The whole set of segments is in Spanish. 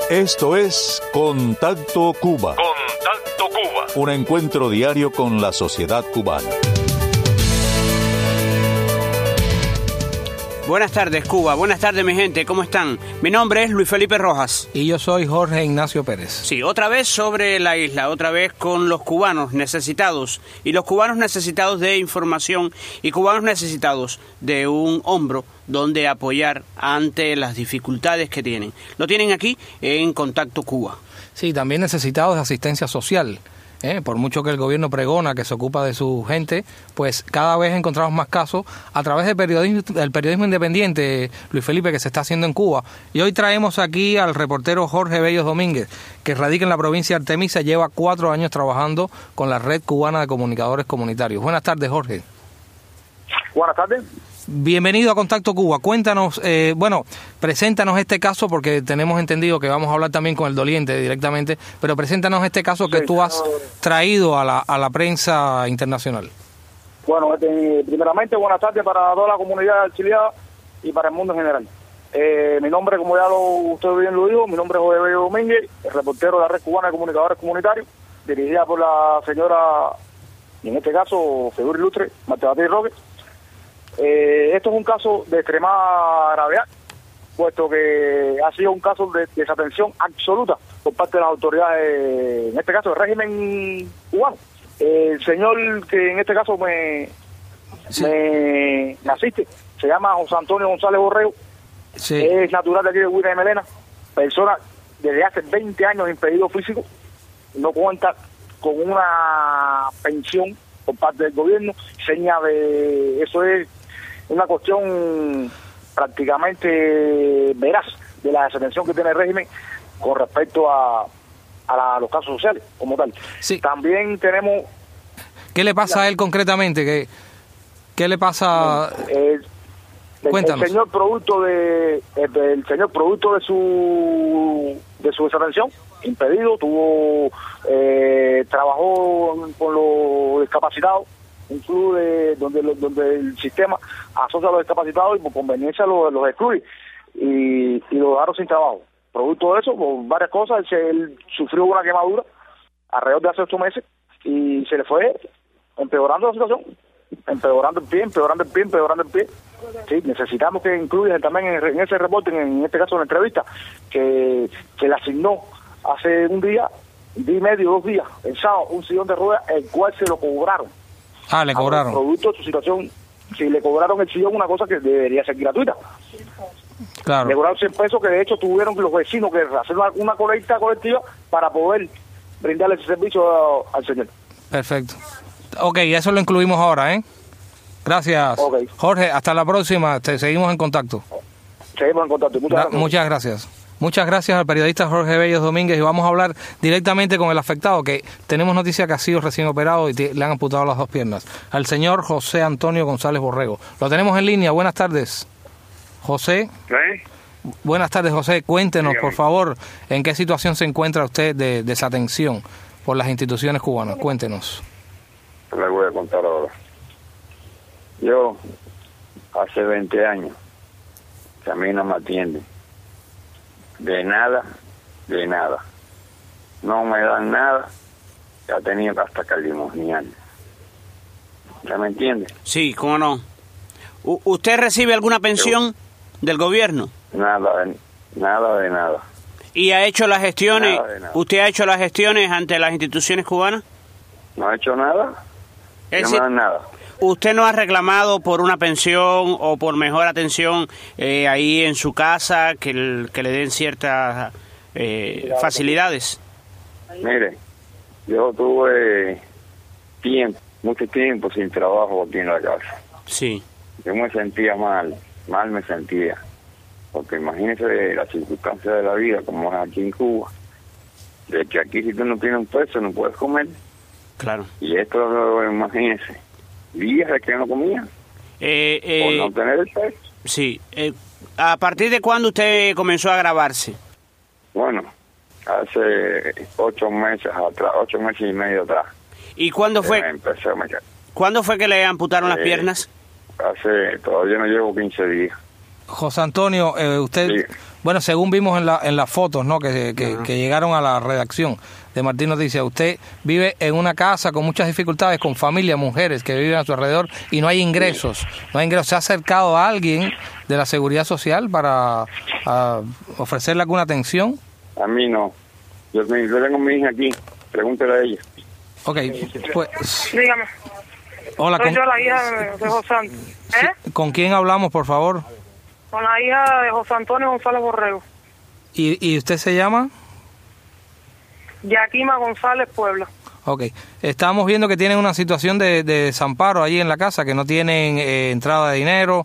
Esto es Contacto Cuba. Contacto Cuba. Un encuentro diario con la sociedad cubana. Buenas tardes, Cuba. Buenas tardes, mi gente. ¿Cómo están? Mi nombre es Luis Felipe Rojas. Y yo soy Jorge Ignacio Pérez. Sí, otra vez sobre la isla, otra vez con los cubanos necesitados. Y los cubanos necesitados de información y cubanos necesitados de un hombro donde apoyar ante las dificultades que tienen. Lo tienen aquí en Contacto Cuba. Sí, también necesitados de asistencia social. Por mucho que el gobierno pregona que se ocupa de su gente, pues cada vez encontramos más casos a través del periodismo independiente, Luis Felipe, que se está haciendo en Cuba. Y hoy traemos aquí al reportero Jorge Bellos Domínguez, que radica en la provincia de Artemisa, lleva 4 años trabajando con la Red Cubana de Comunicadores Comunitarios. Buenas tardes, Jorge. Buenas tardes. Bienvenido a Contacto Cuba. Cuéntanos, preséntanos este caso, porque tenemos entendido que vamos a hablar también con el doliente directamente, pero preséntanos este caso que tú has traído a la prensa internacional. Bueno, primeramente, buenas tardes para toda la comunidad auxiliada y para el mundo en general. Mi nombre, como ya usted bien lo dijo, mi nombre es Jorge Bello Domínguez, el reportero de la Red Cubana de Comunicadores Comunitarios, dirigida por la señora, y en este caso, figura ilustre, Marta Batí Roque. Esto es un caso de extremada gravedad, puesto que ha sido un caso de desatención absoluta por parte de las autoridades, en este caso del régimen cubano. El señor que en este caso me asiste se llama José Antonio González Borrego, es natural de aquí de Huila de Melena, persona desde hace 20 años impedido físico, no cuenta con una pensión por parte del gobierno, eso es una cuestión prácticamente veraz de la desatención que tiene el régimen con respecto a los casos sociales como tal. Sí. También tenemos... ¿Qué le pasa a él concretamente? ¿Qué le pasa? Cuéntanos. El señor producto de su desatención, impedido, trabajó con los discapacitados, un club donde el sistema asocia a los discapacitados y por conveniencia los excluye y lo dejaron sin trabajo. Producto de eso, por varias cosas, él sufrió una quemadura alrededor de hace 8 meses y se le fue empeorando la situación, empeorando el pie. Sí, necesitamos que incluyan también en ese reporte, en este caso en la entrevista, que le asignó hace un día y medio, 2 días, el sábado, un sillón de ruedas, el cual se lo cobraron. Le cobraron. Producto de su situación, si le cobraron el sillón, una cosa que debería ser gratuita. Claro. Le cobraron 100 pesos, que de hecho tuvieron los vecinos que hacer una colecta colectiva para poder brindarle ese servicio al señor. Perfecto. Ok, eso lo incluimos ahora, ¿eh? Gracias. Okay. Jorge, hasta la próxima. Seguimos en contacto. Seguimos en contacto. Muchas gracias. Muchas gracias al periodista Jorge Bellos Domínguez y vamos a hablar directamente con el afectado, que tenemos noticia que ha sido recién operado y le han amputado las 2 piernas, al señor José Antonio González Borrego. Lo tenemos en línea. Buenas tardes, José. ¿Sí? Buenas tardes, José. Cuéntenos, por favor, en qué situación se encuentra usted de desatención por las instituciones cubanas. Cuéntenos. Le voy a contar ahora. Yo, hace 20 años, que a mí no me atienden. De nada. No me dan nada. Ya tenía hasta que limosnear. ¿Ya me entiende? Sí, cómo no. ¿Usted recibe alguna pensión del gobierno? Nada de nada. ¿Y ha hecho las gestiones? Nada. ¿Usted ha hecho las gestiones ante las instituciones cubanas? No ha hecho nada. No me dan nada. ¿Usted no ha reclamado por una pensión o por mejor atención ahí en su casa, que le den ciertas facilidades? Mire, yo tuve mucho tiempo sin trabajo aquí en la casa. Sí. Yo me sentía mal me sentía. Porque imagínese las circunstancias de la vida, como es aquí en Cuba, de que aquí si tú no tienes un peso no puedes comer. Claro. Y esto, imagínese, días de que no comía, por no tener el peso. Sí. ¿A partir de cuándo usted comenzó a agravarse? Bueno, hace 8 meses atrás, 8 meses y medio atrás. ¿Y cuándo fue? ¿Cuándo fue que le amputaron las piernas? Todavía no llevo 15 días. José Antonio, usted, sí. Bueno, según vimos en las fotos, ¿no? que llegaron a la redacción de Martín Noticias, usted vive en una casa con muchas dificultades, con familia, mujeres que viven a su alrededor y no hay ingresos. ¿Se ha acercado a alguien de la Seguridad Social para ofrecerle alguna atención? A mí no. Yo tengo a mi hija aquí. Pregúntele a ella. Ok, pues... Dígame. Hola, Soy yo la hija de José Antonio. ¿Con quién hablamos, por favor? Con la hija de José Antonio González Borrego. ¿Y usted se llama? Yaquima González Puebla. Ok. Estamos viendo que tienen una situación de desamparo allí en la casa, que no tienen entrada de dinero.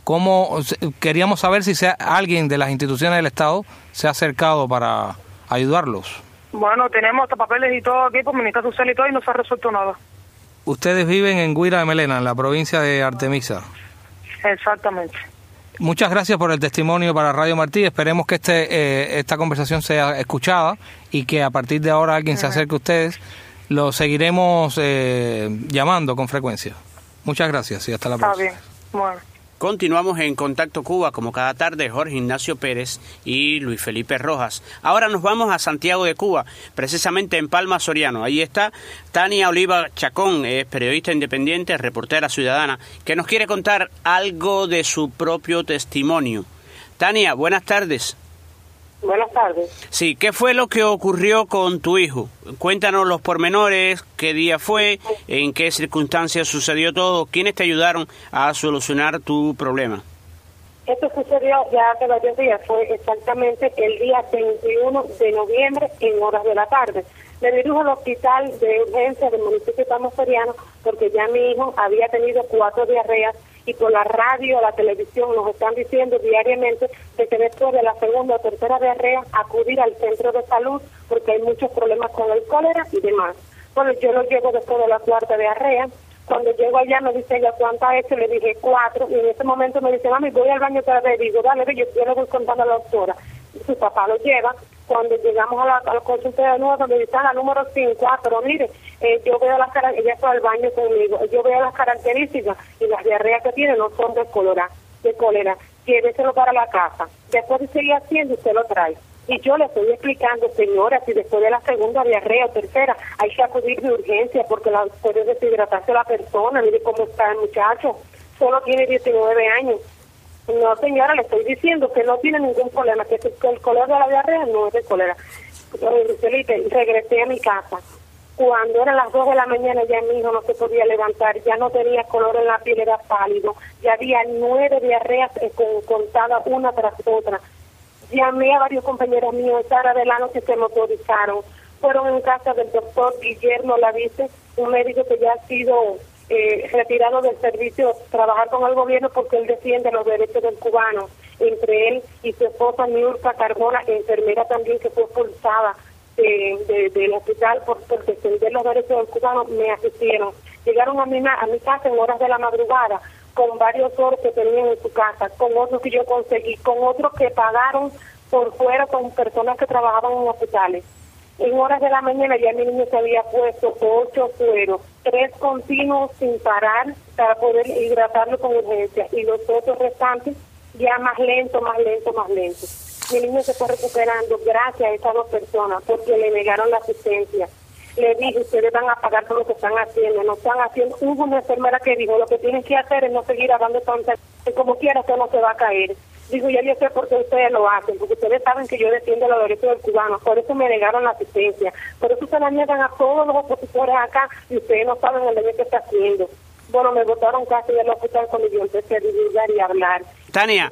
Queríamos saber si alguien de las instituciones del Estado se ha acercado para ayudarlos. Bueno, tenemos hasta papeles y todo aquí por Ministerio Social y todo y no se ha resuelto nada. Ustedes viven en Guira de Melena, en la provincia de Artemisa. Exactamente. Muchas gracias por el testimonio para Radio Martí. Esperemos que esta conversación sea escuchada y que a partir de ahora alguien se acerque a ustedes. Lo seguiremos llamando con frecuencia. Muchas gracias y hasta la próxima. Está bien. Bueno. Continuamos en Contacto Cuba, como cada tarde, Jorge Ignacio Pérez y Luis Felipe Rojas. Ahora nos vamos a Santiago de Cuba, precisamente en Palma Soriano. Ahí está Tania Oliva Chacón, es periodista independiente, reportera ciudadana, que nos quiere contar algo de su propio testimonio. Tania, buenas tardes. Buenas tardes. Sí, ¿qué fue lo que ocurrió con tu hijo? Cuéntanos los pormenores, qué día fue, en qué circunstancias sucedió todo, quiénes te ayudaron a solucionar tu problema. Esto sucedió ya hace varios días, fue exactamente el día 21 de noviembre en horas de la tarde. Me dirijo al hospital de urgencia del municipio de Palma Soriano porque ya mi hijo había tenido 4 diarreas y por la radio, la televisión nos están diciendo diariamente de que después de la segunda o tercera diarrea acudir al centro de salud porque hay muchos problemas con el cólera y demás. Bueno, yo lo llevo después de la 4ª diarrea. Cuando llego allá me dice ella cuántas ha hecho, le dije 4 y en ese momento me dice, mami, voy al baño otra vez. Digo, dale, yo le voy contando a la doctora. Su papá lo lleva. Cuando llegamos a la consulta de nuevo, donde dice la número 5, pero mire, yo veo las características, ella fue al baño conmigo, yo veo las características y las diarreas que tiene no son de cólera, lléveselo para la casa. Después de seguir haciendo, usted lo trae. Y yo le estoy explicando, señora, si después de la segunda diarrea o tercera hay que acudir de urgencia porque puede deshidratarse la persona, mire cómo está el muchacho, solo tiene 19 años. No, señora, le estoy diciendo que no tiene ningún problema, que el color de la diarrea no es de cólera. Regresé a mi casa. Cuando eran las 2 de la mañana ya mi hijo no se podía levantar, ya no tenía color en la piel, era pálido, ya había 9 diarreas contadas una tras otra. Llamé a varios compañeros míos esa hora de la noche, se motorizaron. Fueron en casa del doctor Guillermo Lavice, un médico que ya ha sido retirado del servicio, trabajar con el gobierno porque él defiende los derechos del cubano. Entre él y su esposa Niurka Carbona, enfermera también que fue expulsada del hospital por defender los derechos del cubano, me asistieron. Llegaron a mi casa en horas de la madrugada con varios oros que tenían en su casa, con otros que yo conseguí, con otros que pagaron por fuera con personas que trabajaban en hospitales. En horas de la mañana ya mi niño se había puesto 8 sueros, 3 continuos sin parar para poder hidratarlo con urgencia y los otros restantes ya más lento. Mi niño se fue recuperando gracias a esas 2 personas porque le negaron la asistencia. Le dije, ustedes van a pagar por lo que están haciendo, no están haciendo. Hubo una enfermera que dijo, lo que tienen que hacer es no seguir dando tanta, que como quiera usted no se va a caer. Digo, ya yo sé por qué ustedes lo hacen, porque ustedes saben que yo defiendo los derechos del cubano, por eso me negaron la asistencia, por eso se la niegan a todos los opositores acá y ustedes no saben el daño que está haciendo. Bueno, me botaron casi del hospital cuando yo empecé a divulgar y a hablar. Tania,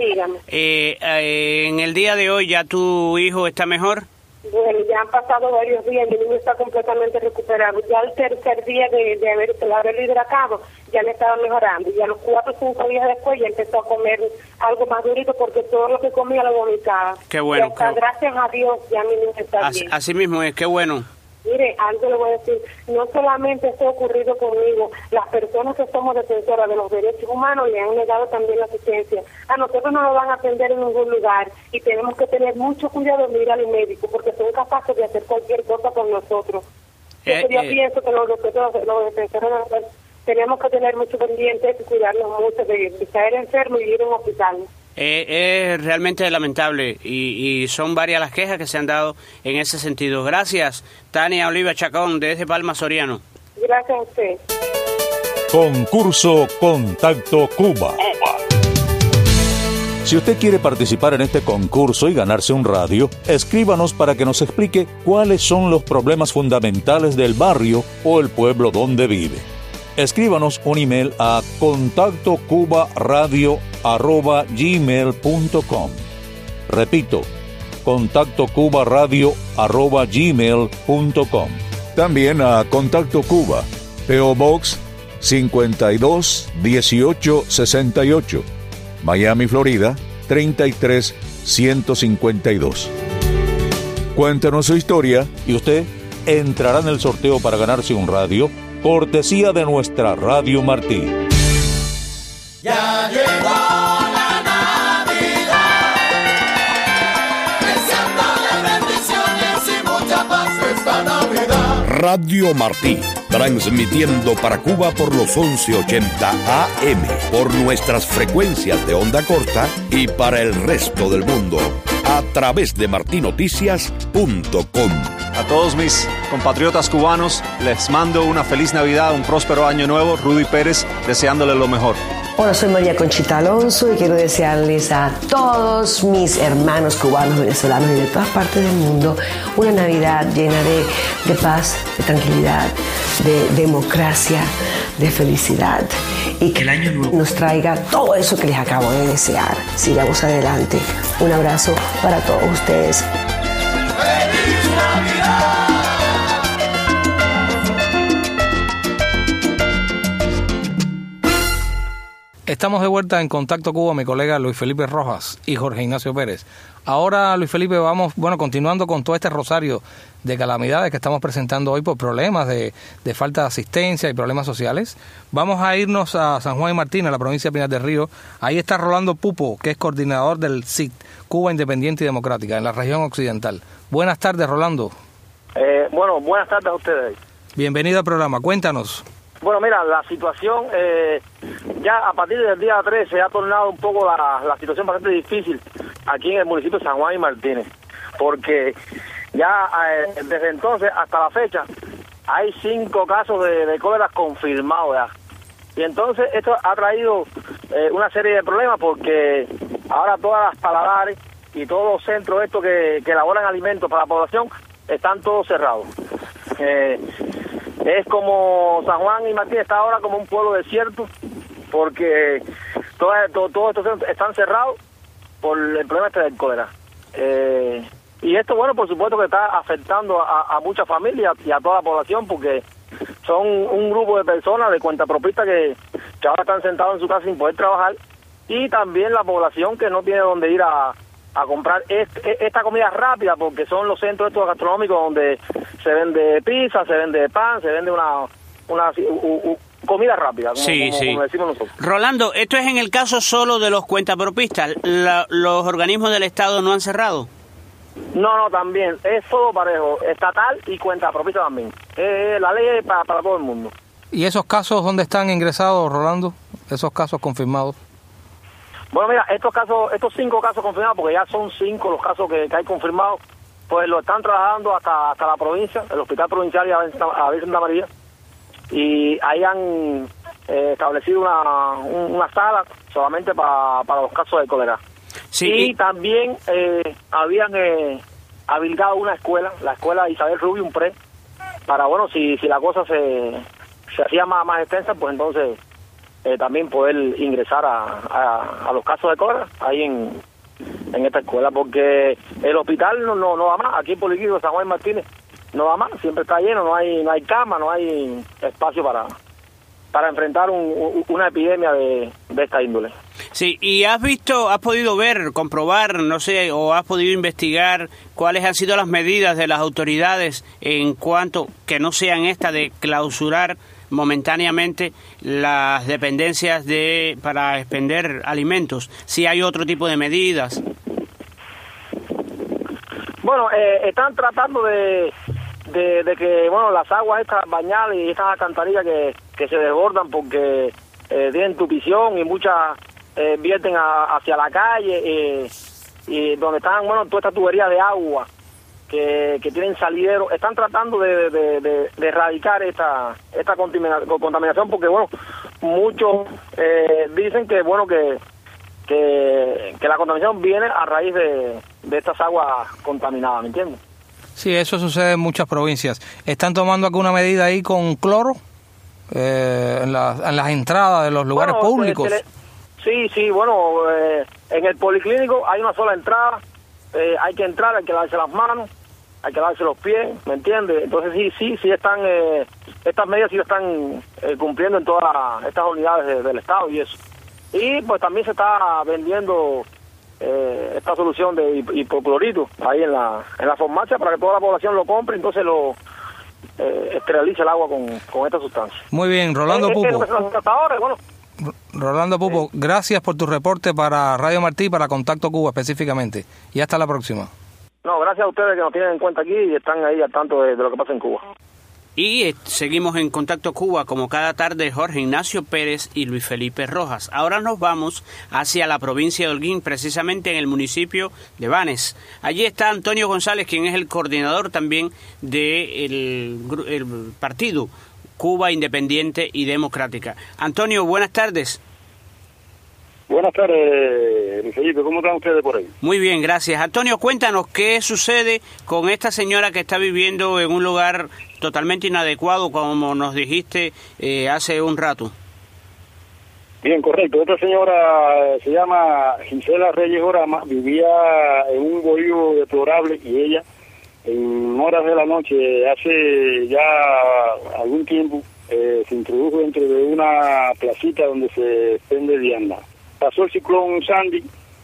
en el día de hoy ya tu hijo está mejor. Bueno, ya han pasado varios días, mi niño está completamente recuperado. Ya el tercer día de haberlo hidratado, ya le estaba mejorando. Y a los 4 o 5 días después ya empezó a comer algo más durito porque todo lo que comía lo vomitaba. Qué bueno. Y hasta, gracias a Dios, ya mi niño está bien. Así mismo es, qué bueno. Mire, algo le voy a decir, no solamente esto ha ocurrido conmigo, las personas que somos defensoras de los derechos humanos le han negado también la asistencia. A nosotros no nos van a atender en ningún lugar y tenemos que tener mucho cuidado de ir al médico porque son capaces de hacer cualquier cosa con nosotros. Yo pienso que los defensores tenemos que tener mucho pendiente y cuidarnos mucho de caer enfermo y ir a un hospital. Es realmente lamentable y son varias las quejas que se han dado en ese sentido. Gracias, Tania Oliva Chacón, desde Palma Soriano. Gracias a usted. Concurso Contacto Cuba. Si usted quiere participar en este concurso y ganarse un radio, escríbanos para que nos explique cuáles son los problemas fundamentales del barrio o el pueblo donde vive. Escríbanos un email a contactocubaradio@gmail.com. Repito, contactocubaradio@gmail.com. También a Contacto Cuba, P.O. Box 521868, Miami, Florida 33152. Cuéntenos su historia y usted entrará en el sorteo para ganarse un radio, cortesía de nuestra Radio Martí. Ya llegó la Navidad, deseándole bendiciones y mucha paz esta Navidad. Radio Martí, transmitiendo para Cuba por los 1180 AM, por nuestras frecuencias de onda corta y para el resto del mundo, a través de martinoticias.com. A todos mis compatriotas cubanos, les mando una feliz Navidad, un próspero año nuevo. Rudy Pérez, deseándoles lo mejor. Hola, soy María Conchita Alonso y quiero desearles a todos mis hermanos cubanos, venezolanos y de todas partes del mundo una Navidad llena de paz, de tranquilidad, de democracia, de felicidad, y que el año nuevo nos traiga todo eso que les acabo de desear. Sigamos adelante. Un abrazo para todos ustedes. ¡Feliz Navidad! Estamos de vuelta en Contacto Cuba, mi colega Luis Felipe Rojas y Jorge Ignacio Pérez. Ahora, Luis Felipe, vamos, continuando con todo este rosario de calamidades que estamos presentando hoy por problemas de falta de asistencia y problemas sociales. Vamos a irnos a San Juan y Martín, a la provincia de Pinar del Río. Ahí está Rolando Pupo, que es coordinador del CID, Cuba Independiente y Democrática, en la región occidental. Buenas tardes, Rolando. Buenas tardes a ustedes. Bienvenido al programa, cuéntanos. Bueno, mira, la situación ya a partir del día 13 se ha tornado un poco la situación bastante difícil aquí en el municipio de San Juan y Martínez, porque ya desde entonces hasta la fecha hay 5 casos de cólera confirmados ya. Y entonces esto ha traído una serie de problemas, porque ahora todas las paladares y todos los centros estos que elaboran alimentos para la población están todos cerrados. Es como San Juan y Martín está ahora como un pueblo desierto, porque todos estos centros están cerrados por el problema del cólera. Y esto, bueno, por supuesto que está afectando a muchas familias y a toda la población, porque son un grupo de personas de cuentapropistas que ahora están sentados en su casa sin poder trabajar, y también la población que no tiene dónde ir a comprar esta comida rápida, porque son los centros estos gastronómicos donde se vende pizza, se vende pan, se vende una comida rápida, como decimos nosotros. Rolando, ¿esto es en el caso solo de los cuentapropistas? ¿Los organismos del Estado no han cerrado? No, también, es todo parejo, estatal y cuentapropista también. La ley es para todo el mundo. ¿Y esos casos dónde están ingresados, Rolando? ¿Esos casos confirmados? Bueno, mira, estos 5 casos confirmados, porque ya son 5 los casos que hay confirmados, pues lo están trasladando hasta la provincia, el Hospital Provincial de Santa María, y ahí han establecido una sala solamente para los casos de cólera. Sí. Y también habían habilitado una escuela, la escuela Isabel Rubio Pre, para, bueno, si la cosa se hacía más extensa, pues entonces también poder ingresar a los casos de cólera ahí en esta escuela, porque el hospital no va más, aquí en Poliquillo de San Juan Martínez no va más, siempre está lleno, no hay cama, no hay espacio para enfrentar una epidemia de esta índole. Sí, y has podido ver, comprobar, no sé, o has podido investigar cuáles han sido las medidas de las autoridades en cuanto que no sean esta de clausurar momentáneamente las dependencias para expender alimentos, si hay otro tipo de medidas. Bueno, están tratando de que, bueno, las aguas estas bañadas y estas alcantarillas que se desbordan porque tienen tupición y muchas vierten hacia la calle, y donde están, bueno, todas estas tuberías de agua que tienen salidero, están tratando de erradicar esta contaminación, porque, bueno, muchos dicen que, bueno, que la contaminación viene a raíz de estas aguas contaminadas, ¿me entiendes? Sí, eso sucede en muchas provincias. ¿Están tomando alguna medida ahí con cloro en las entradas de los lugares públicos? Sí, bueno, en el policlínico hay una sola entrada, hay que entrar, hay que lavarse las manos, hay que lavarse los pies, ¿me entiendes? Entonces sí están, estas medidas sí están cumpliendo en todas estas unidades del Estado y eso. Y pues también se está vendiendo esta solución de hipoclorito ahí en la farmacia para que toda la población lo compre, entonces lo esterilice el agua con esta sustancia. Muy bien, Rolando Pupo. Hasta ahora, bueno. Rolando Pupo, gracias por tu reporte para Radio Martí y para Contacto Cuba específicamente. Y hasta la próxima. No, gracias a ustedes que nos tienen en cuenta aquí y están ahí al tanto de lo que pasa en Cuba. Y seguimos en Contacto Cuba, como cada tarde, Jorge Ignacio Pérez y Luis Felipe Rojas. Ahora nos vamos hacia la provincia de Holguín, precisamente en el municipio de Banes. Allí está Antonio González, quien es el coordinador también del partido Cuba Independiente y Democrática. Antonio, buenas tardes. Buenas tardes, Luis Felipe. ¿Cómo están ustedes por ahí? Muy bien, gracias. Antonio, cuéntanos qué sucede con esta señora que está viviendo en un lugar totalmente inadecuado, como nos dijiste hace un rato. Bien, correcto. Esta señora se llama Gisela Reyes Orama, vivía en un bohío deplorable y ella, en horas de la noche, hace ya algún tiempo, se introdujo dentro de una placita donde se vende vianda. Pasó el ciclón Sandy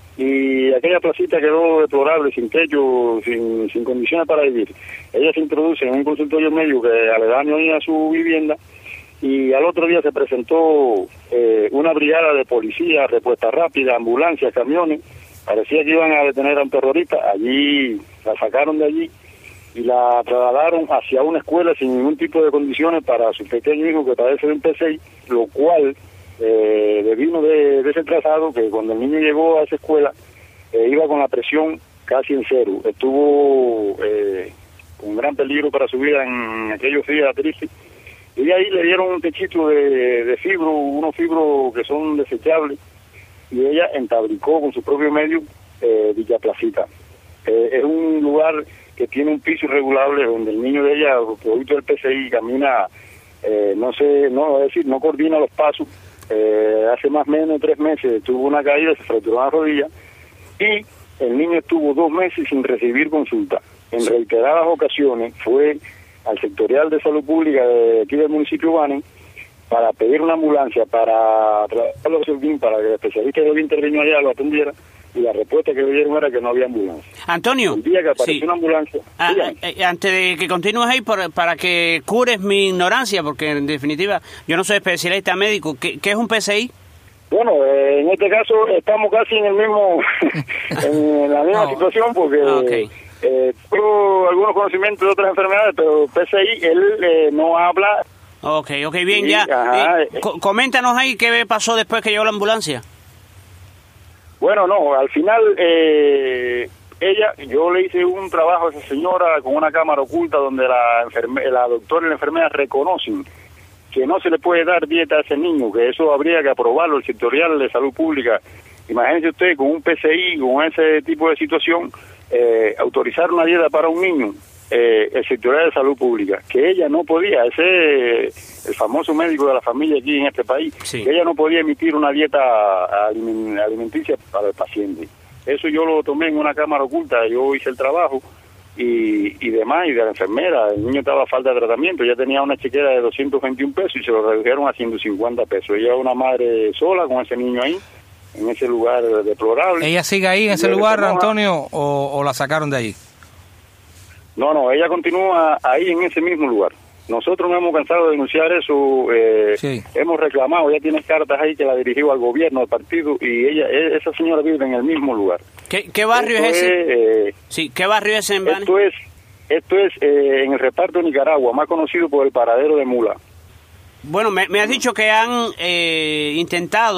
y aquella placita quedó deplorable, sin techo, sin condiciones para vivir. Ella se introduce en un consultorio médico que aledaño a su vivienda y al otro día se presentó una brigada de policía, respuesta rápida, ambulancias, camiones. Parecía que iban a detener a un terrorista. Allí la sacaron de allí y la trasladaron hacia una escuela sin ningún tipo de condiciones para su pequeño hijo que padece de un PCI, lo cual devino de ese trazado que cuando el niño llegó a esa escuela iba con la presión casi en cero. Estuvo con gran peligro para su vida en aquellos días tristes. Y de ahí le dieron un techito de fibro, unos fibros que son desechables, y ella entabricó con su propio medio Villa Placita. Es un lugar que tiene un piso irregulable donde el niño de ella, producto del PCI, camina, no coordina los pasos. Hace más o menos 3 meses tuvo una caída, se fracturó la rodilla y el niño estuvo 2 meses sin recibir consulta. En reiteradas ocasiones fue al sectorial de salud pública de aquí del municipio de Banes para pedir una ambulancia para trasladarlo a Holguín para que el especialista de intervino allá lo atendiera y la respuesta que le dieron era que no había ambulancia. Antonio, el día que apareció una ambulancia... antes de que continúes ahí, para que cures mi ignorancia, porque en definitiva yo no soy especialista médico, ¿qué es un PCI? Bueno, en este caso estamos casi en el mismo en la misma situación, porque tengo algunos conocimientos de otras enfermedades, pero PCI, él no habla. Ok, bien, ya. Coméntanos ahí qué pasó después que llegó la ambulancia. Bueno, no, al final yo le hice un trabajo a esa señora con una cámara oculta donde la doctora y la enfermera reconocen que no se le puede dar dieta a ese niño, que eso habría que aprobarlo el sectorial de salud pública. Imagínese usted con un PCI, con ese tipo de situación, autorizar una dieta para un niño, el sectorial de salud pública, que ella no podía, ese el famoso médico de la familia aquí en este país, que ella no podía emitir una dieta alimenticia para el paciente. Eso yo lo tomé en una cámara oculta, yo hice el trabajo y demás, y de la enfermera, el niño estaba a falta de tratamiento, ya tenía una chequera de 221 pesos y se lo redujeron a 150 pesos. Ella era una madre sola con ese niño ahí, en ese lugar deplorable. ¿Ella sigue ahí en ese lugar, Antonio, o la sacaron de allí? No, ella continúa ahí en ese mismo lugar. Nosotros no hemos cansado de denunciar eso, hemos reclamado, ya tiene cartas ahí que la dirigió al gobierno, al partido, y esa señora vive en el mismo lugar. ¿Qué barrio es ese? ¿Qué barrio es en Banes? Esto es en el reparto de Nicaragua, más conocido por el paradero de Mula. Bueno, me has dicho que han intentado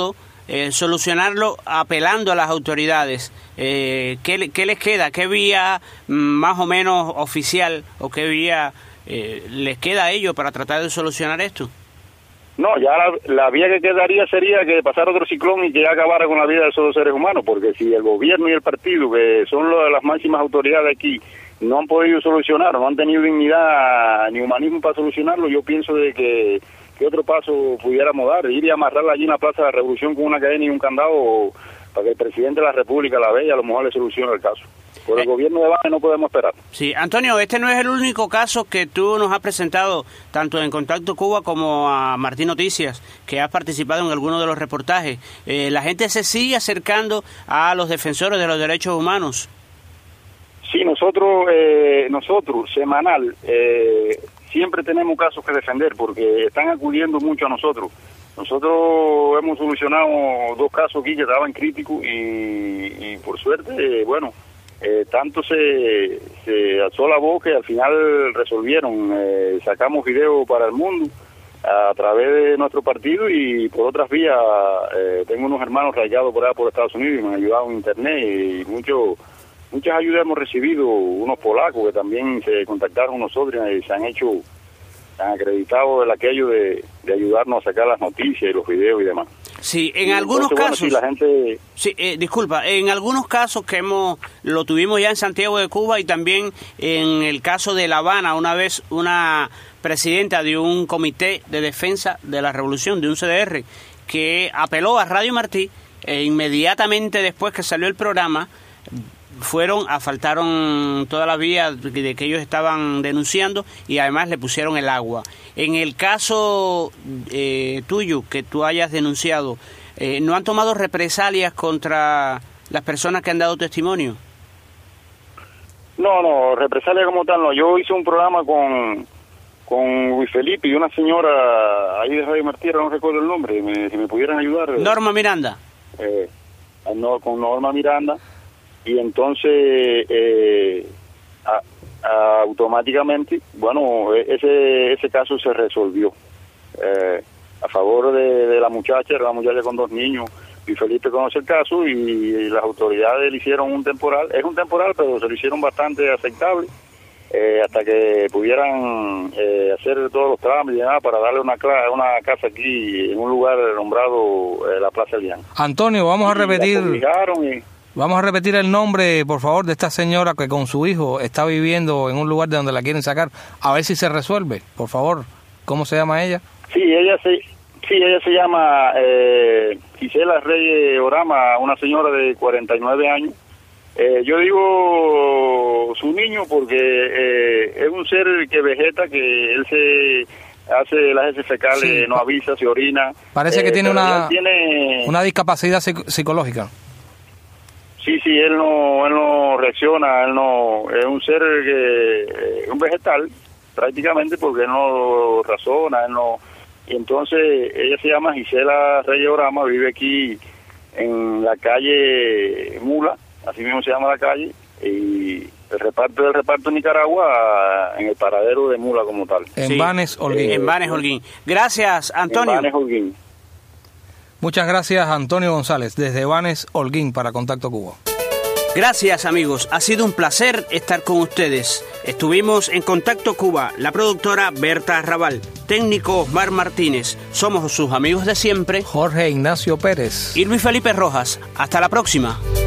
solucionarlo apelando a las autoridades. ¿Qué les queda? ¿Qué vía más o menos oficial o qué vía les queda a ellos para tratar de solucionar esto? No, ya la vía que quedaría sería que pasara otro ciclón y que ya acabara con la vida de esos seres humanos, porque si el gobierno y el partido, que son las máximas autoridades aquí, no han podido solucionar, no han tenido dignidad ni humanismo para solucionarlo, yo pienso de que otro paso pudiéramos dar, ir y amarrarla allí en la Plaza de la Revolución con una cadena y un candado para que el presidente de la República la vea y a lo mejor le solucione el caso. Por el gobierno de Biden no podemos esperar. Sí, Antonio, este no es el único caso que tú nos has presentado, tanto en Contacto Cuba como a Martín Noticias, que has participado en algunos de los reportajes. La gente se sigue acercando a los defensores de los derechos humanos. Sí, nosotros semanal, siempre tenemos casos que defender porque están acudiendo mucho a nosotros. Nosotros hemos solucionado 2 casos aquí que estaban críticos y por suerte, tanto se alzó la voz que al final resolvieron. Sacamos video para el mundo a través de nuestro partido y por otras vías. Tengo unos hermanos radicados por allá por Estados Unidos y me han ayudado en internet y muchas ayudas hemos recibido, unos polacos que también se contactaron con nosotros y se han acreditado en aquello de ayudarnos a sacar las noticias y los videos y demás. Sí, en algunos casos... si la gente... Sí, disculpa, en algunos casos que lo tuvimos ya en Santiago de Cuba y también en el caso de La Habana, una vez una presidenta de un comité de defensa de la revolución, de un CDR, que apeló a Radio Martí e inmediatamente después que salió el programa asfaltaron todas las vías de que ellos estaban denunciando y además le pusieron el agua. En el caso tuyo, que tú hayas denunciado, ¿no han tomado represalias contra las personas que han dado testimonio? No, represalias como tal no. Yo hice un programa con Luis Felipe y una señora ahí de Radio Martí, no recuerdo el nombre, si me pudieran ayudar. Norma Miranda. Con Norma Miranda. Y entonces automáticamente, ese caso se resolvió a favor de la muchacha, era una muchacha con 2 niños, y Felipe conoce el caso y las autoridades le hicieron un temporal, es un temporal pero se lo hicieron bastante aceptable hasta que pudieran hacer todos los trámites para darle una casa aquí en un lugar nombrado la Plaza Eliana. Antonio, vamos a repetir el nombre, por favor, de esta señora que con su hijo está viviendo en un lugar de donde la quieren sacar, a ver si se resuelve, por favor. ¿Cómo se llama ella? Sí, ella se llama Gisela Reyes Orama, una señora de 49 años. Yo digo su niño porque es un ser que vegeta, que él se hace las heces fecales, sí, no avisa, se orina. Parece que tiene una discapacidad psicológica. Sí, él no reacciona, él no es un ser que un vegetal prácticamente porque él no razona, él no. Y entonces ella se llama Gisela Reyes Orama, vive aquí en la calle Mula, así mismo se llama la calle, y el reparto de Nicaragua en el paradero de Mula como tal. En Banes Holguín. En Banes Holguín. Gracias, Antonio. En Banes Holguín. Muchas gracias, Antonio González, desde Banes Holguín para Contacto Cuba. Gracias, amigos. Ha sido un placer estar con ustedes. Estuvimos en Contacto Cuba, la productora Berta Raval, técnico Osmar Martínez. Somos sus amigos de siempre, Jorge Ignacio Pérez y Luis Felipe Rojas. Hasta la próxima.